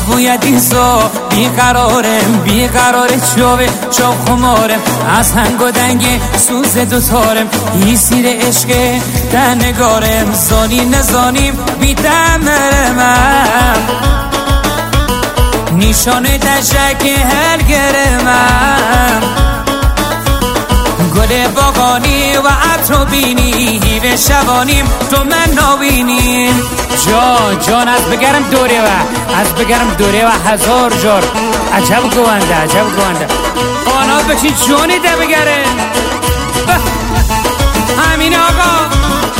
بوی دیزو بیقرارم چوبه چوب خمارم از هنگ و دنگ سوز دوتارم ای سیر عشق در نگارم زانی نزانیم بی دمرم نیشانه دشک هل گرمم گل باغانی و عطر بینی هیوه شبانیم تو من ناوینیم جان از بگرم دوره و هزار جار عجب گوانده آنا بشی جانی ده بگره همین آقا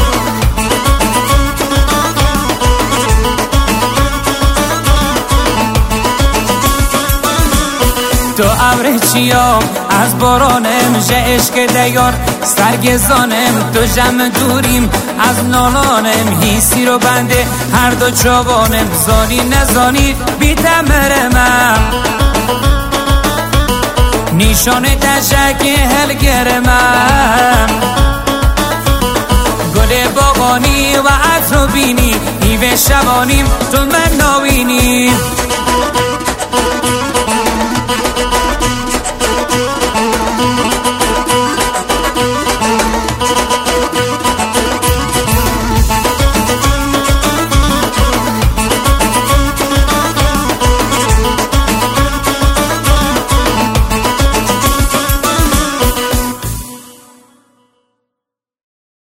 تو ابر چیام از بارانم جه عشق دیار سرگزانم تو جمع دوریم از نالانم هیسی رو بنده هر دو جوانم زانی نزانی بی تمرمم نیشان تشک هل گرمم گل باغانی و عطر بینی هیوه شبانیم تو من ناوینی